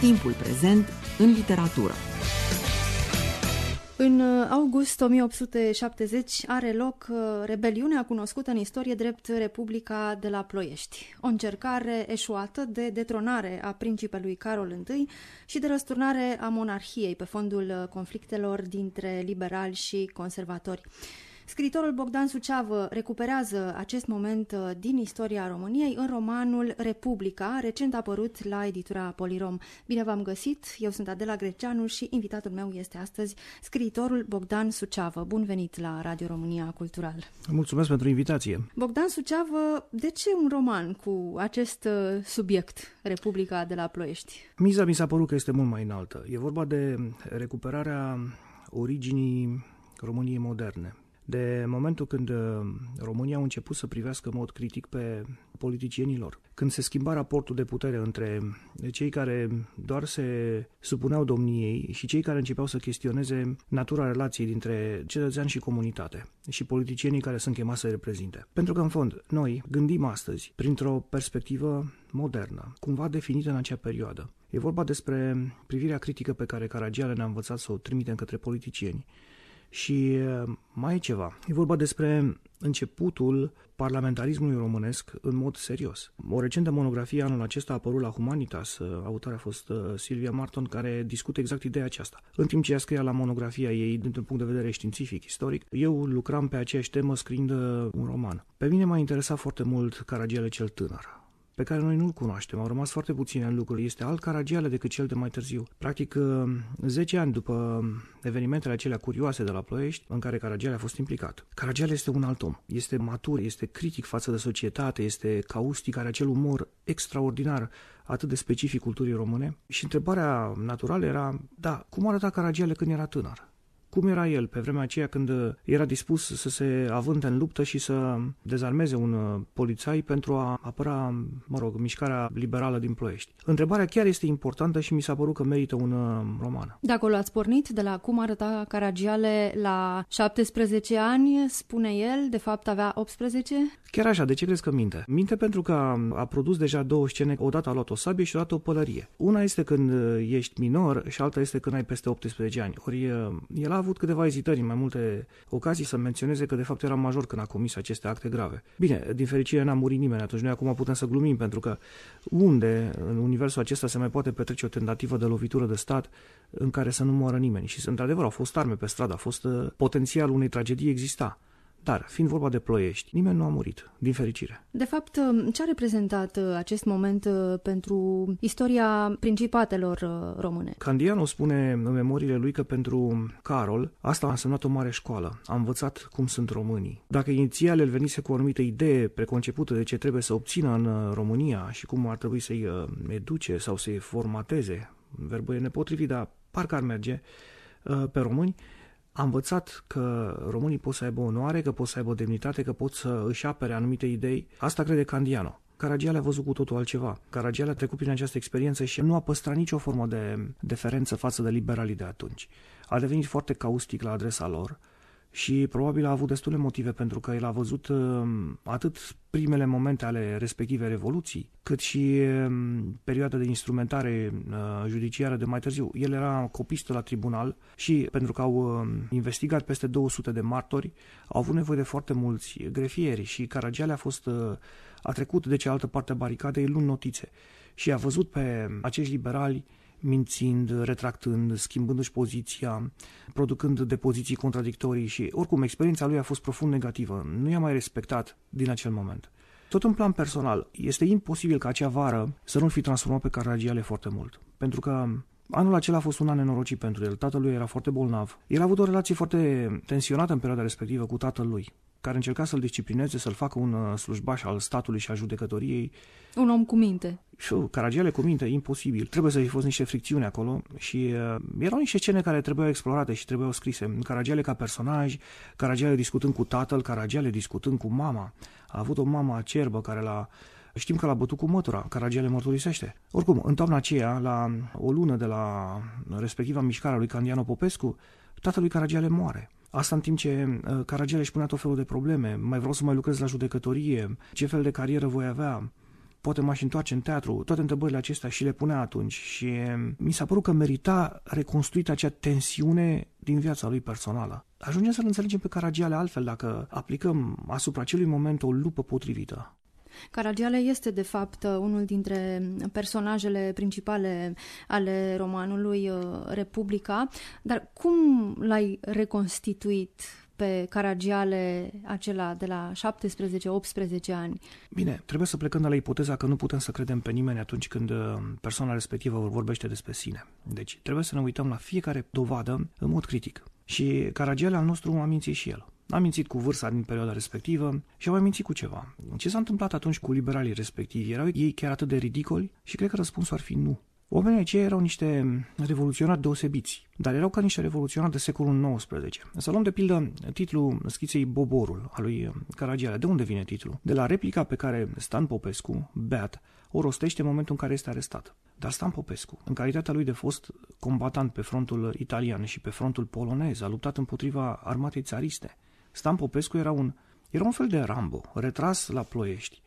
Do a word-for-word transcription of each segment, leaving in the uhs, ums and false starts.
Timpul prezent în literatură. În august o mie opt sute șaptezeci are loc rebeliunea cunoscută în istorie drept Republica de la Ploiești. O încercare eșuată de detronare a principelui Carol I și de răsturnare a monarhiei pe fondul conflictelor dintre liberali și conservatori. Scriitorul Bogdan Suceavă recuperează acest moment din istoria României în romanul Republica, recent apărut la editura Polirom. Bine v-am găsit, eu sunt Adela Greceanu și invitatul meu este astăzi scriitorul Bogdan Suceavă. Bun venit la Radio România Cultural. Mulțumesc pentru invitație. Bogdan Suceavă, de ce un roman cu acest subiect, Republica de la Ploiești? Miza mi s-a părut că este mult mai înaltă. E vorba de recuperarea originii României moderne. De momentul când România a început să privească în mod critic pe politicienii lor, când se schimba raportul de putere între cei care doar se supuneau domniei și cei care începeau să chestioneze natura relației dintre cetățean și comunitate și politicienii care sunt chemați să reprezinte. Pentru că, în fond, noi gândim astăzi printr-o perspectivă modernă, cumva definită în acea perioadă. E vorba despre privirea critică pe care Caragiale ne-a învățat să o trimitem către politicieni. Și mai e ceva. E vorba despre începutul parlamentarismului românesc în mod serios. O recentă monografie anul acesta a apărut la Humanitas, autoarea a fost Silvia Marton, care discută exact ideea aceasta. În timp ce ea scria la monografia ei, dintr-un punct de vedere științific, istoric, eu lucram pe aceeași temă scriind un roman. Pe mine m-a interesat foarte mult Caragiale cel tânăr, pe care noi nu-l cunoaștem. Au rămas foarte puține lucruri. Este alt Caragiale decât cel de mai târziu. Practic, zece ani după evenimentele acelea curioase de la Ploiești, în care Caragiale a fost implicat. Caragiale este un alt om. Este matur, este critic față de societate, este caustic, are acel umor extraordinar, atât de specific culturii române. Și întrebarea naturală era, da, cum arăta Caragiale când era tânăr? Cum era el pe vremea aceea când era dispus să se avânte în luptă și să dezarmeze un polițai pentru a apăra, mă rog, mișcarea liberală din Ploiești? Întrebarea chiar este importantă și mi s-a părut că merită un roman. De acolo ați pornit, de la cum arăta Caragiale la șaptesprezece ani, spune el, de fapt avea optsprezece? Chiar așa, de ce crezi că minte? Minte pentru că a, a produs deja două scene, odată a luat o sabie și odată o pălărie. Una este când ești minor și alta este când ai peste optsprezece ani. Ori el a avut câteva ezitări în mai multe ocazii să menționeze că de fapt era major când a comis aceste acte grave. Bine, din fericire n-a murit nimeni, atunci noi acum putem să glumim, pentru că unde în universul acesta se mai poate petrece o tentativă de lovitură de stat în care să nu moară nimeni? Și într-adevăr au fost arme pe stradă, a fost uh, potențial unei tragedii exista. Dar, fiind vorba de Ploiești, nimeni nu a murit, din fericire. De fapt, ce a reprezentat acest moment pentru istoria principatelor române? Candiano spune în memoriile lui că pentru Carol asta a însemnat o mare școală. A învățat cum sunt românii. Dacă inițial el venise cu o anumită idee preconcepută de ce trebuie să obțină în România și cum ar trebui să-i educe sau să-i formateze, verbul e nepotrivit, dar parcă ar merge, pe români, a învățat că românii pot să aibă onoare, că pot să aibă demnitate, că pot să își apere anumite idei. Asta crede Candiano. Caragiale a văzut cu totul altceva. Caragiale a trecut prin această experiență și nu a păstrat nicio formă de deferență față de liberalii de atunci. A devenit foarte caustic la adresa lor și probabil a avut destule motive pentru că el a văzut uh, atât primele momente ale respectivei revoluții, cât și uh, perioada de instrumentare uh, judiciară de mai târziu. El era copistă la tribunal și pentru că au uh, investigat peste două sute de martori, au avut nevoie de foarte mulți grefieri și Caragiale a fost uh, a trecut de cealaltă parte a baricadei luând notițe și a văzut pe acești liberali mințind, retractând, schimbându-și poziția, producând depoziții contradictorii și, oricum, experiența lui a fost profund negativă. Nu i-a mai respectat din acel moment. Tot în plan personal, este imposibil ca acea vară să nu-l fi transformat pe Caragiale foarte mult. Pentru că anul acela a fost un an nenorocit pentru el. Tatălui era foarte bolnav. El a avut o relație foarte tensionată în perioada respectivă cu tatăl lui, care încerca să-l disciplineze, să-l facă un slujbaș al statului și al judecătoriei. Un om cu minte. Și Caragiale cu minte, imposibil. Trebuie să fi fost niște fricțiuni acolo și uh, erau niște scene care trebuiau explorate și trebuiau scrise. Caragiale ca personaj, Caragiale discutând cu tatăl, Caragiale discutând cu mama. A avut o mamă acerbă care l-a... Știm că l-a bătut cu mătura, Caragiale mărturisește. Oricum, în toamna aceea, la o lună de la respectiva mișcarea lui Candiano Popescu, tatălui Caragiale moare. Asta în timp ce uh, Caragiale își punea tot felul de probleme. Mai vreau să mai lucrez la judecătorie, ce fel de carieră voi avea. poate m-aș întoarce în teatru, toate întrebările acestea și le punea atunci și mi s-a părut că merita reconstruită acea tensiune din viața lui personală. Ajungem să-l înțelegem pe Caragiale altfel dacă aplicăm asupra acelui moment o lupă potrivită. Caragiale este, de fapt, unul dintre personajele principale ale romanului Republica, dar cum l-ai reconstituit pe Caragiale acela de la șaptesprezece optsprezece ani? Bine, trebuie să plecăm de la ipoteza că nu putem să credem pe nimeni atunci când persoana respectivă vorbește despre sine. Deci trebuie să ne uităm la fiecare dovadă în mod critic. Și Caragiale al nostru a mințit și el. A mințit cu vârsta din perioada respectivă și a mai mințit cu ceva. Ce s-a întâmplat atunci cu liberalii respectivi? Erau ei chiar atât de ridicoli? Și cred că răspunsul ar fi nu. Oamenii aceia erau niște revoluționari deosebiți, dar erau ca niște revoluționari de secolul nouăsprezece. Să luăm de pildă titlul schiței Boborul al lui Caragiale. De unde vine titlul? De la replica pe care Stan Popescu, beat, o rostește în momentul în care este arestat. Dar Stan Popescu, în calitatea lui de fost combatant pe frontul italian și pe frontul polonez, a luptat împotriva armatei țariste. Stan Popescu era un, era un fel de Rambo, retras la Ploiești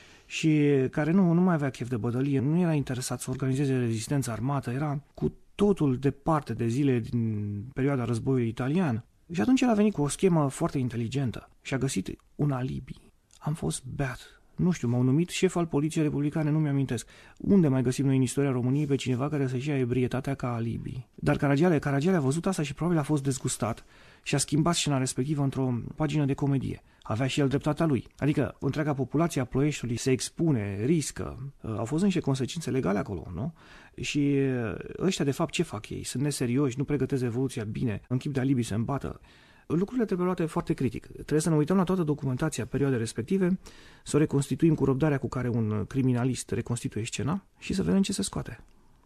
și care nu, nu mai avea chef de bătălie, nu era interesat să organizeze rezistența armată, era cu totul departe de zile din perioada războiului italian. Și atunci el a venit cu o schemă foarte inteligentă și a găsit un alibi. Am fost beat. Nu știu, m-au numit șef al Poliției Republicane, nu mi-amintesc. Unde mai găsim noi în istoria României pe cineva care să-și ia ebrietatea ca alibi? Dar Caragiale, Caragiale a văzut asta și probabil a fost dezgustat și a schimbat scena respectivă într-o pagină de comedie. Avea și el dreptatea lui. Adică întreaga populație a Ploieștiului se expune, riscă. Au fost niște consecințe legale acolo, nu? Și ăștia, de fapt, ce fac ei? Sunt neserioși, nu pregătesc evoluția bine, în chip de alibi se îmbată. Lucrurile trebuie luate foarte critic. Trebuie să ne uităm la toată documentația perioadei respective, să o reconstituim cu răbdarea cu care un criminalist reconstituie scena și să vedem ce se scoate.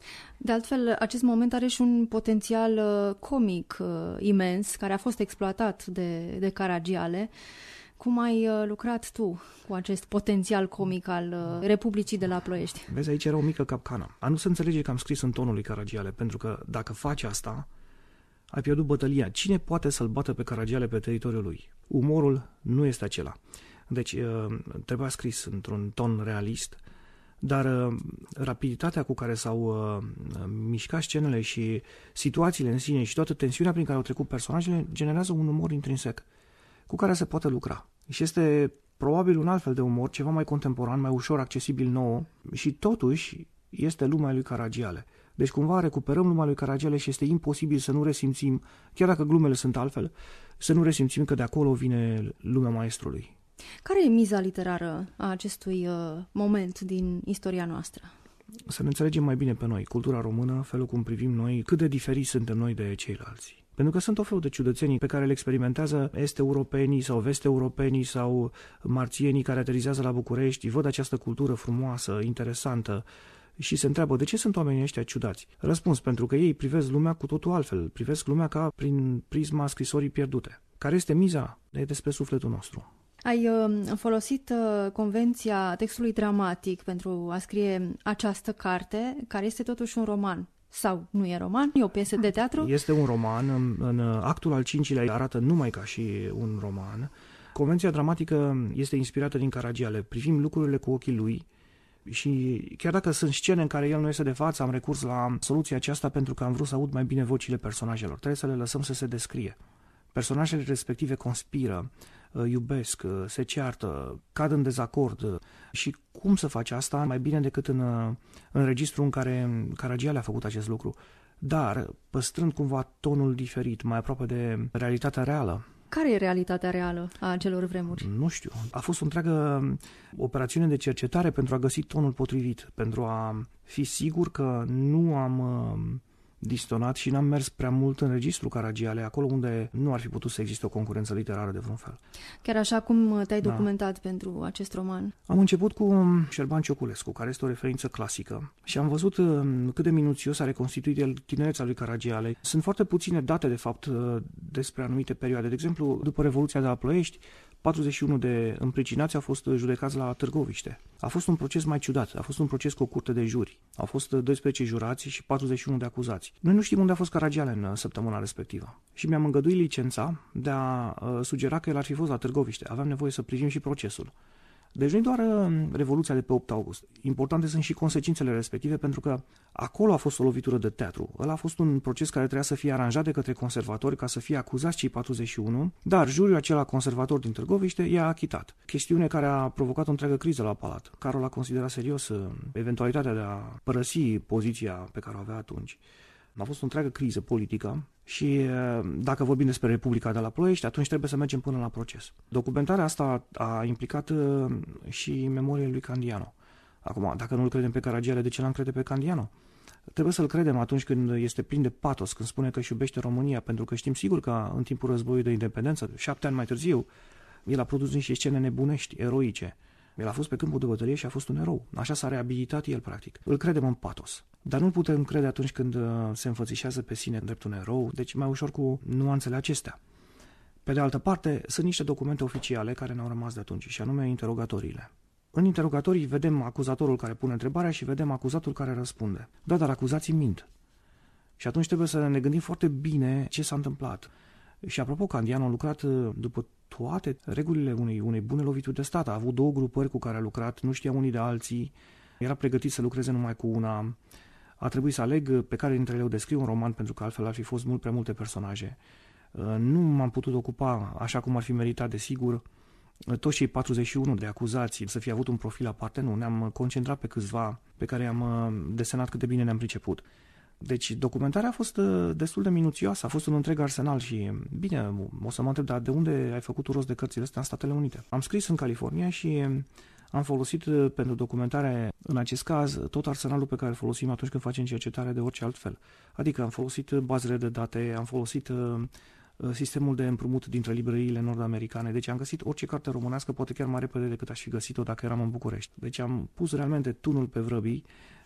De altfel, acest moment are și un potențial comic imens, care a fost exploatat de, de Caragiale. Cum ai lucrat tu cu acest potențial comic al Republicii de la Ploiești? Vezi, aici era o mică capcană. A nu se înțelege că am scris în tonul lui Caragiale, pentru că dacă faci asta, ai pierdut bătălia. Cine poate să-l bată pe Caragiale pe teritoriul lui? Umorul nu este acela. Deci trebuia scris într-un ton realist, dar rapiditatea cu care s-au mișcat scenele și situațiile în sine și toată tensiunea prin care au trecut personajele generează un umor intrinsec cu care se poate lucra. Și este probabil un alt fel de umor, ceva mai contemporan, mai ușor accesibil nouă și totuși este lumea lui Caragiale. Deci cumva recuperăm lumea lui Caragiale și este imposibil să nu resimțim, chiar dacă glumele sunt altfel, să nu resimțim că de acolo vine lumea maestrului. Care e miza literară a acestui uh, moment din istoria noastră? Să ne înțelegem mai bine pe noi, cultura română, felul cum privim noi, cât de diferiți suntem noi de ceilalți. Pentru că sunt o fel de ciudățenii pe care le experimentează est-europenii sau vest-europenii sau marțienii care aterizează la București, văd această cultură frumoasă, interesantă, și se întreabă de ce sunt oamenii ăștia ciudați. Răspuns, pentru că ei privesc lumea cu totul altfel, privesc lumea ca prin prisma scrisorii pierdute. Care este miza? E despre sufletul nostru. Ai uh, folosit uh, convenția textului dramatic pentru a scrie această carte, care este totuși un roman. Sau nu e roman? E o piesă de teatru? Este un roman. În, în actul al cincilea arată numai ca și un roman. Convenția dramatică este inspirată din Caragiale. Privim lucrurile cu ochii lui. Și chiar dacă sunt scene în care el nu este de față, am recurs la soluția aceasta pentru că am vrut să aud mai bine vocile personajelor. Trebuie să le lăsăm să se descrie. Personajele respective conspiră, iubesc, se ceartă, cad în dezacord. Și cum să faci asta mai bine decât în, în registrul în care Caragiale a făcut acest lucru, dar păstrând cumva tonul diferit, mai aproape de realitatea reală. Care e realitatea reală a acelor vremuri? Nu știu. A fost o întreagă operațiune de cercetare pentru a găsi tonul potrivit, pentru a fi sigur că nu am uh, distonat și n-am mers prea mult în registru Caragiale, acolo unde nu ar fi putut să existe o concurență literară de vreun fel. Chiar așa cum te-ai documentat da. pentru acest roman? Am început cu Șerban Cioculescu, care este o referință clasică, și am văzut uh, cât de minuțios a reconstituit el tinereța lui Caragiale. Sunt foarte puține date, de fapt, uh, despre anumite perioade. De exemplu, după Revoluția de la Ploiești, patruzeci și unu de împricinați au fost judecați la Târgoviște. A fost un proces mai ciudat, a fost un proces cu o curte de juri. Au fost doisprezece jurați și patruzeci și unu de acuzați. Noi nu știm unde a fost Caragiale în săptămâna respectivă. Și mi-am îngăduit licența de a uh, sugera că el ar fi fost la Târgoviște. Aveam nevoie să privim și procesul. Deci nu e doar Revoluția de pe opt august. Importante sunt și consecințele respective, pentru că acolo a fost o lovitură de teatru. Ăla a fost un proces care trebuia să fie aranjat de către conservatori ca să fie acuzați cei patruzeci și unu, dar juriul acela conservator din Târgoviște i-a achitat. Chestiune care a provocat o întreagă criză la palat. Carol a considerat serios eventualitatea de a părăsi poziția pe care o avea atunci. A fost o întreagă criză politică și dacă vorbim despre Republica de la Ploiești, atunci trebuie să mergem până la proces. Documentarea asta a implicat și memoriile lui Candiano. Acum, dacă nu îl credem pe Caragiale, de ce l-am crede pe Candiano? Trebuie să-l credem atunci când este plin de patos, când spune că își iubește România, pentru că știm sigur că în timpul războiului de independență, șapte ani mai târziu, el a produs niște scene nebunești, eroice. El a fost pe câmpul de bătălie și a fost un erou. Așa s-a reabilitat el, practic. Îl credem în patos. Dar nu putem crede atunci când se înfățișează pe sine drept un erou, deci mai ușor cu nuanțele acestea. Pe de altă parte, sunt niște documente oficiale care ne-au rămas de atunci, și anume interogatoriile. În interogatorii vedem acuzatorul care pune întrebarea și vedem acuzatul care răspunde. Da, dar acuzații mint. Și atunci trebuie să ne gândim foarte bine ce s-a întâmplat. Și apropo, Candiano a lucrat după toate regulile unei, unei bune lovituri de stat. A avut două grupări cu care a lucrat, nu știa unii de alții, era pregătit să lucreze numai cu una. A trebuit să aleg pe care dintre ele o descriu un roman, pentru că altfel ar fi fost mult prea multe personaje. Nu m-am putut ocupa așa cum ar fi meritat, desigur, toți cei patruzeci și unu de acuzații să fie avut un profil aparte, nu, ne-am concentrat pe câțiva pe care i-am desenat cât de bine ne-am priceput. Deci documentarea a fost destul de minuțioasă, a fost un întreg arsenal și, bine, o să mă întreb, dar de unde ai făcut rost de cărțile astea în Statele Unite? Am scris în California și am folosit pentru documentare, în acest caz, tot arsenalul pe care îl folosim atunci când facem cercetare de orice altfel. Adică am folosit bazele de date, am folosit sistemul de împrumut dintre librăriile nord-americane, deci am găsit orice carte românească, poate chiar mai repede decât aș fi găsit-o dacă eram în București. Deci am pus realmente tunul pe vrăbii.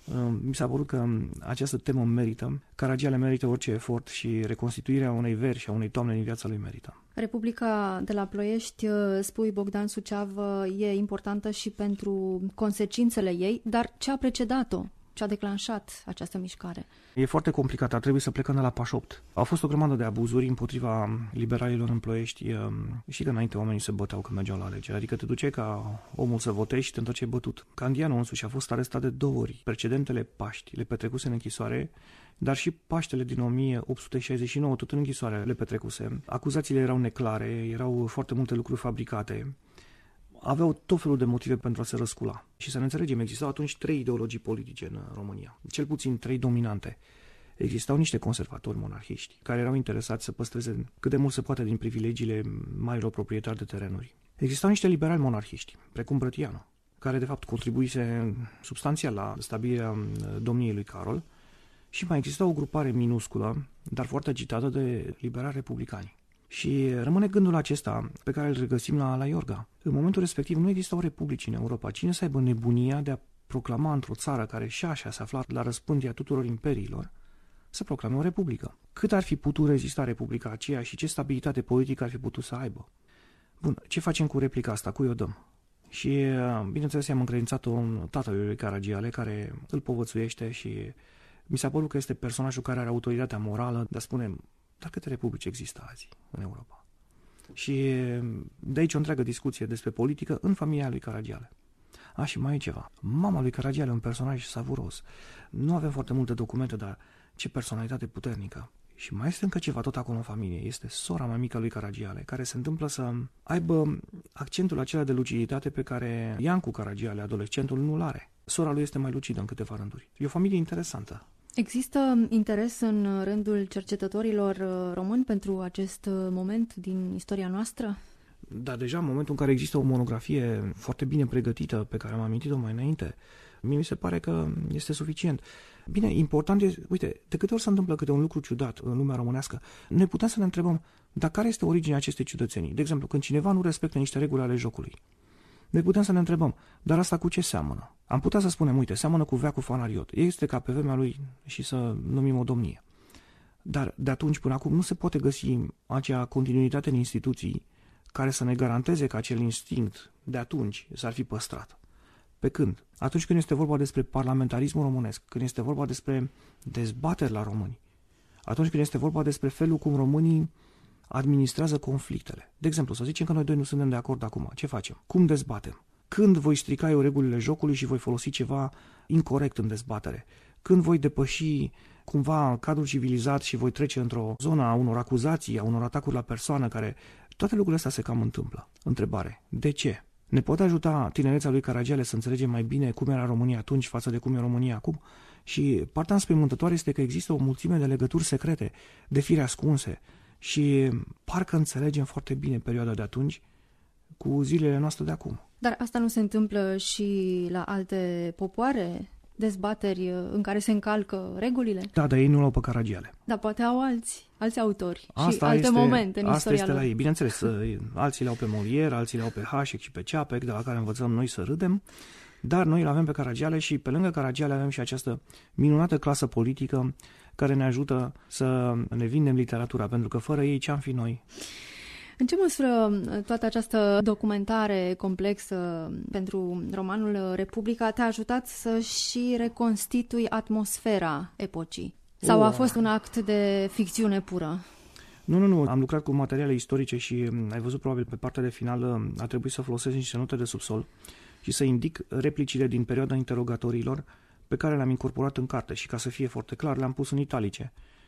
Mi s-a părut că această temă merită, Caragiale merită orice efort și reconstituirea unei veri și a unei toamne din viața lui merită. Republica de la Ploiești, spui Bogdan Suceav, e importantă și pentru consecințele ei, dar ce a precedat-o? Ce a declanșat această mișcare? E foarte complicat, ar trebui să plecăm de la pași opt. A fost o grămadă de abuzuri împotriva liberalilor în Ploiești. Și că înainte oamenii se băteau când mergeau la alegeri, adică te duceai ca omul să votezi și te întorceai bătut. Candiano însuși a fost arestat de două ori. Precedentele Paști le petrecuse în închisoare, dar și Paștele din o mie opt sute șaizeci și nouă tot în închisoare le petrecuse. Acuzațiile erau neclare, erau foarte multe lucruri fabricate. Aveau tot felul de motive pentru a se răscula. Și să ne înțelegem, existau atunci trei ideologii politice în România, cel puțin trei dominante. Existau niște conservatori monarhiști, care erau interesați să păstreze cât de mult se poate din privilegiile marilor proprietari de terenuri. Existau niște liberali monarhiști, precum Brătianu, care de fapt contribuise substanțial la stabilirea domniei lui Carol, și mai exista o grupare minusculă, dar foarte agitată, de liberali republicani. Și rămâne gândul acesta pe care îl regăsim la, la Iorga. În momentul respectiv nu existau republici în Europa. Cine să aibă nebunia de a proclama într-o țară care și așa se afla la răspândia tuturor imperiilor, să proclame o republică? Cât ar fi putut rezista republica aceea și ce stabilitate politică ar fi putut să aibă? Bun, ce facem cu replica asta? Cui o dăm? Și, bineînțeles, am încredințat-o tatălui lui Caragiale, care îl povățuiește și mi s-a părut că este personajul care are autoritatea morală de a spune: dar câte republici există azi în Europa? Și de aici o întreagă discuție despre politică în familia lui Caragiale. A, și mai e ceva. Mama lui Caragiale e un personaj savuros. Nu avem foarte multe documente, dar ce personalitate puternică. Și mai este încă ceva tot acolo în familie. Este sora mai mică lui Caragiale, care se întâmplă să aibă accentul acela de luciditate pe care Iancu Caragiale, adolescentul, nu-l are. Sora lui este mai lucidă în câteva rânduri. E o familie interesantă. Există interes în rândul cercetătorilor români pentru acest moment din istoria noastră? Da, deja în momentul în care există o monografie foarte bine pregătită, pe care am amintit-o mai înainte, mie mi se pare că este suficient. Bine, important e, uite, de câte ori se întâmplă câte un lucru ciudat în lumea românească, noi putem să ne întrebăm, dar care este originea acestei ciudățenii? De exemplu, când cineva nu respectă niște reguli ale jocului, noi putem să ne întrebăm, dar asta cu ce seamănă? Am putea să spunem, uite, seamănă cu veacul fanariot. Este ca pe vremea lui și să numim o domnie. Dar de atunci până acum nu se poate găsi acea continuitate în instituții care să ne garanteze că acel instinct de atunci s-ar fi păstrat. Pe când? Atunci când este vorba despre parlamentarismul românesc, când este vorba despre dezbateri la români, atunci când este vorba despre felul cum românii administrează conflictele. De exemplu, să zicem că noi doi nu suntem de acord acum. Ce facem? Cum dezbatem? când voi strica eu regulile jocului și voi folosi ceva incorect în dezbatere, când voi depăși cumva cadrul civilizat și voi trece într-o zonă a unor acuzații, a unor atacuri la persoană, care toate lucrurile astea se cam întâmplă. Întrebare: de ce? Ne poate ajuta tinereța lui Caragiale să înțelegem mai bine cum era România atunci față de cum e România acum? Și partea înspăimântătoare este că există o mulțime de legături secrete, de fire ascunse, și parcă înțelegem foarte bine perioada de atunci cu zilele noastre de acum. Dar asta nu se întâmplă și la alte popoare? Dezbateri în care se încalcă regulile? Da, dar ei nu l-au pe Caragiale. Dar poate au alți, alți autori asta și alte este, momente în asta istoria este lor. la ei. Bineînțeles, alții le-au pe Molière, alții le-au pe Hașec și pe Ceapec, de la care învățăm noi să râdem, dar noi îl avem pe Caragiale și pe lângă Caragiale avem și această minunată clasă politică care ne ajută să ne vindem literatura, pentru că fără ei ce-am fi noi? În ce măsură toată această documentare complexă pentru romanul Republica te-a ajutat să și reconstitui atmosfera epocii? Sau oh. a fost un act de ficțiune pură? Nu, nu, nu. Am lucrat cu materiale istorice și ai văzut probabil pe partea de finală a trebuit să folosesc niște note de subsol și să indic replicile din perioada interogatoriilor pe care le-am incorporat în carte și, ca să fie foarte clar, le-am pus în italice.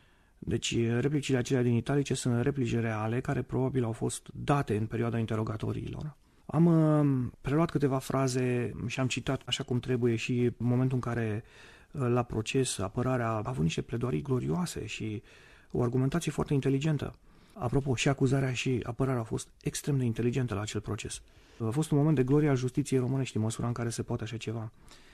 Deci replicile acelea din italice sunt replici reale care probabil au fost date în perioada interogatoriilor. Am uh, preluat câteva fraze și am citat așa cum trebuie și în momentul în care uh, la proces apărarea a avut niște pledoarii glorioase și o argumentație foarte inteligentă. Apropo, și acuzarea și apărarea au fost extrem de inteligente la acel proces. A fost un moment de glorie al justiției românești în măsura în care se poate așa ceva.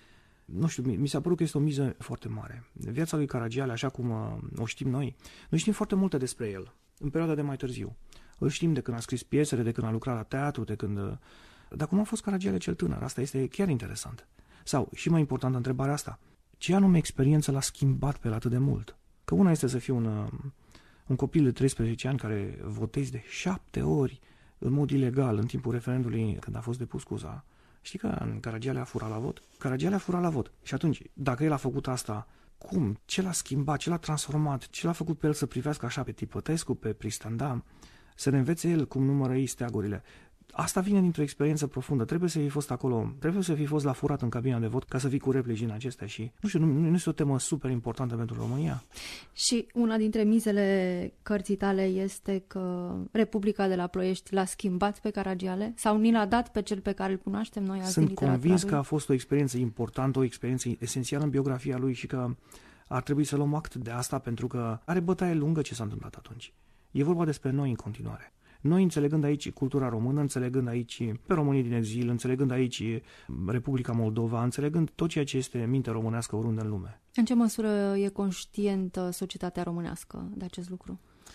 Nu știu, mi s-a părut că este o miză foarte mare. Viața lui Caragiale, așa cum uh, o știm noi, noi știm foarte multe despre el, în perioada de mai târziu. Îl știm de când a scris piesele, de când a lucrat la teatru, de când... Uh, dar cum a fost Caragiale cel tânăr? Asta este chiar interesant. Sau, și mai importantă întrebarea asta, ce anume experiență l-a schimbat pe el atât de mult? Că una este să fii un, uh, un copil de treisprezece ani care votezi de șapte ori în mod ilegal în timpul referendului când a fost depus scuza. Știi că Caragiale a furat la vot? Caragiale a furat la vot. Și atunci, dacă el a făcut asta, cum? Ce l-a schimbat? Ce l-a transformat? Ce l-a făcut pe el să privească așa pe Tipătescu, pe Pristanda? Să ne învețe el cum numără ei steagurile. Asta vine dintr-o experiență profundă. Trebuie să fi fost acolo, trebuie să fi fost la furat în cabina de vot ca să fii cu replici din acestea și, nu știu, nu, nu este o temă super importantă pentru România. Și una dintre mizele cărții tale este că Republica de la Ploiești l-a schimbat pe Caragiale sau ni l-a dat pe cel pe care îl cunoaștem noi azi. Sunt convins că a fost o experiență importantă, o experiență esențială în biografia lui și că ar trebui să luăm act de asta pentru că are bătaie lungă ce s-a întâmplat atunci. E vorba despre noi în continuare. Noi înțelegând aici cultura română, înțelegând aici pe românii din exil, înțelegând aici Republica Moldova, înțelegând tot ceea ce este minte românească oriunde în lume. În ce măsură e conștientă societatea românească de acest lucru?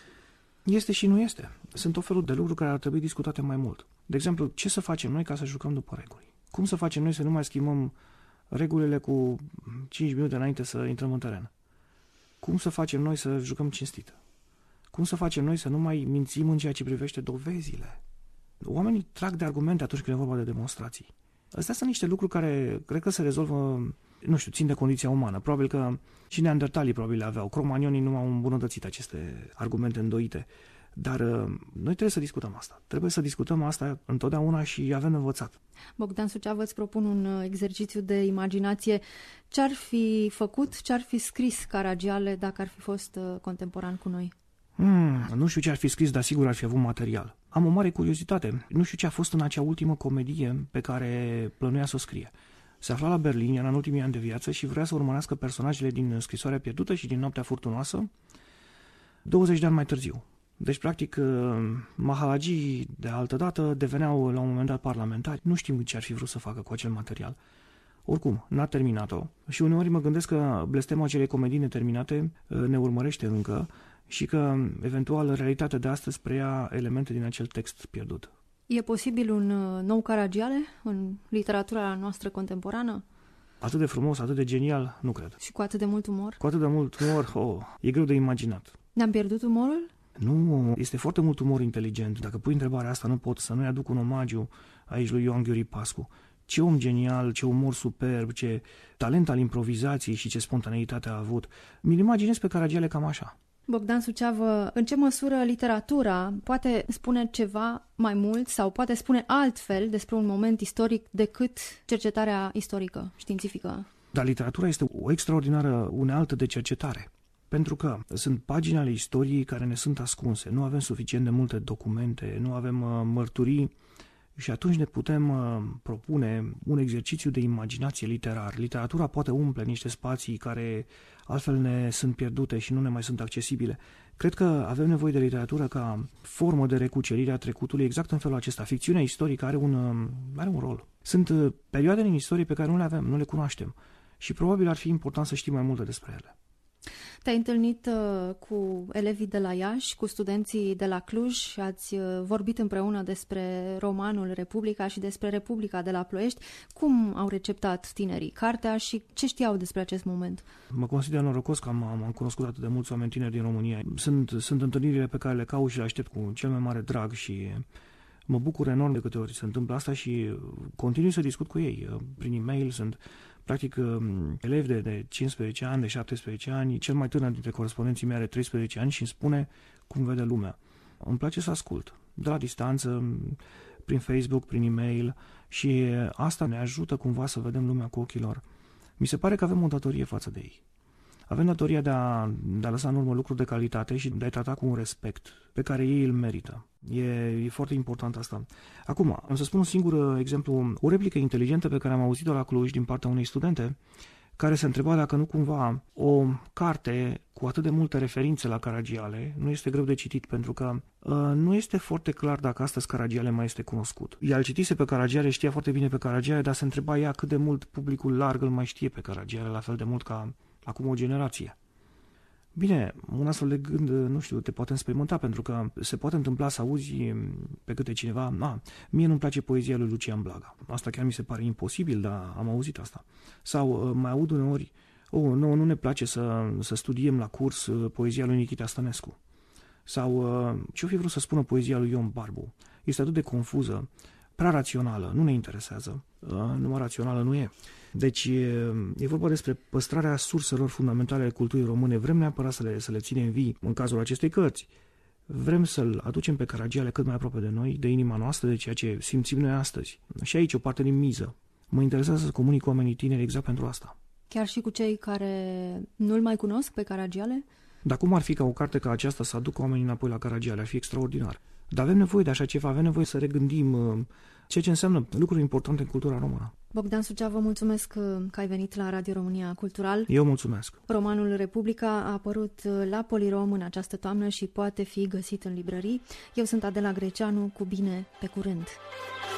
Este și nu este. Sunt o felul de lucruri care ar trebui discutate mai mult. De exemplu, ce să facem noi ca să jucăm după reguli? Cum să facem noi să nu mai schimbăm regulile cu cinci minute înainte să intrăm în teren? Cum să facem noi să jucăm cinstit? Cum să facem noi să nu mai mințim în ceea ce privește dovezile? Oamenii trag de argumente atunci când e vorba de demonstrații. Astea sunt niște lucruri care cred că se rezolvă, nu știu, țin de condiția umană. Probabil că și neandertalii probabil le aveau. Cromagnionii nu au îmbunătățit aceste argumente îndoite. Dar noi trebuie să discutăm asta. Trebuie să discutăm asta întotdeauna și avem învățat. Bogdan Suceavă, îți propun un exercițiu de imaginație. Ce-ar fi făcut, ce-ar fi scris Caragiale dacă ar fi fost contemporan cu noi? Hmm, nu știu ce ar fi scris, dar sigur ar fi avut material. Am o mare curiozitate. Nu știu ce a fost în acea ultimă comedie pe care plănuia să o scrie. Se afla la Berlin, era în ultimii ani de viață și vrea să urmărească personajele din Scrisoarea pierdută și din Noaptea furtunoasă douăzeci de ani mai târziu. Deci, practic, mahalagii de altădată deveneau la un moment dat parlamentari. Nu știm ce ar fi vrut să facă cu acel material. Oricum, n-a terminat-o. Și uneori mă gândesc că blestemul acelei comedii neterminate ne urmărește încă și că, eventual, realitatea de astăzi preia elemente din acel text pierdut. E posibil un nou Caragiale în literatura noastră contemporană? Atât de frumos, atât de genial, nu cred. Și cu atât de mult umor? Cu atât de mult umor, oh, e greu de imaginat. Ne-am pierdut umorul? Nu, este foarte mult umor inteligent. Dacă pui întrebarea asta, nu pot să nu-i aduc un omagiu aici lui Ioan Gheorghe Pascu. Ce om genial, ce umor superb, ce talent al improvizației și ce spontaneitate a avut. Mi-l imaginez pe Caragiale cam așa. Bogdan Suceavă, în ce măsură literatura poate spune ceva mai mult sau poate spune altfel despre un moment istoric decât cercetarea istorică, științifică? Dar literatura este o extraordinară unealtă de cercetare. Pentru că sunt pagini ale istoriei care ne sunt ascunse. Nu avem suficient de multe documente, nu avem uh, mărturii și atunci ne putem uh, propune un exercițiu de imaginație literar. Literatura poate umple niște spații care altfel ne sunt pierdute și nu ne mai sunt accesibile. Cred că avem nevoie de literatură ca formă de recucerire a trecutului exact în felul acesta. Ficțiunea istorică are un, uh, are un rol. Sunt uh, perioade din istorie pe care nu le avem, nu le cunoaștem și probabil ar fi important să știm mai multe despre ele. Te-ai întâlnit uh, cu elevii de la Iași, cu studenții de la Cluj și ați uh, vorbit împreună despre romanul Republica și despre Republica de la Ploiești. Cum au receptat tinerii cartea și ce știau despre acest moment? Mă consider norocos că am, am cunoscut atât de mulți oameni tineri din România. Sunt, sunt întâlnirile pe care le caut și le aștept cu cel mai mare drag și mă bucur enorm de câte ori se întâmplă asta și continui să discut cu ei. Prin e-mail sunt practic elevi de, de cincisprezece ani, de șaptesprezece ani, cel mai tânăr dintre corespondenții mei are treisprezece ani și îmi spune cum vede lumea. Îmi place să ascult, de la distanță, prin Facebook, prin e-mail și asta ne ajută cumva să vedem lumea cu ochii lor. Mi se pare că avem o datorie față de ei. Avem datoria de a, de a lăsa în urmă lucruri de calitate și de a-i trata cu un respect pe care ei îl merită. E, e foarte important asta. Acum, am să spun un singur exemplu, o replică inteligentă pe care am auzit-o la Cluj din partea unei studente care se întreba dacă nu cumva o carte cu atât de multe referințe la Caragiale nu este greu de citit, pentru că uh, nu este foarte clar dacă astăzi Caragiale mai este cunoscut. Ea îl citise pe Caragiale, știa foarte bine pe Caragiale, dar se întreba ea cât de mult publicul larg îl mai știe pe Caragiale, la fel de mult ca acum o generație. Bine, un astfel de gând, nu știu, te poate înspăimânta, pentru că se poate întâmpla să auzi pe câte cineva, a, mie nu-mi place poezia lui Lucian Blaga. Asta chiar mi se pare imposibil, dar am auzit asta. Sau mai aud uneori, oh, nu, nu ne place să, să studiem la curs poezia lui Nichita Stănescu. Sau ce-o fi vrut să spună poezia lui Ion Barbu? Este atât de confuză, prea rațională, nu ne interesează. Numai rațională nu e. Deci e, e vorba despre păstrarea surselor fundamentale ale culturii române. Vrem neapărat să le, să le ținem vii în cazul acestei cărți. Vrem să-l aducem pe Caragiale cât mai aproape de noi, de inima noastră, de ceea ce simțim noi astăzi. Și aici o parte din miză. Mă interesează să comunic cu oamenii tineri exact pentru asta. Chiar și cu cei care nu-l mai cunosc pe Caragiale? Dar cum ar fi ca o carte ca aceasta să aducă oamenii înapoi la Caragiale? Ar fi extraordinar. Dar avem nevoie de așa ceva, avem nevoie să regândim uh, ceea ce înseamnă lucruri importante în cultura română. Bogdan Suceavă, mulțumesc că ai venit la Radio România Cultural. Eu mulțumesc. Romanul Republica a apărut la Polirom în această toamnă și poate fi găsit în librării. Eu sunt Adela Greceanu, cu bine, pe curând.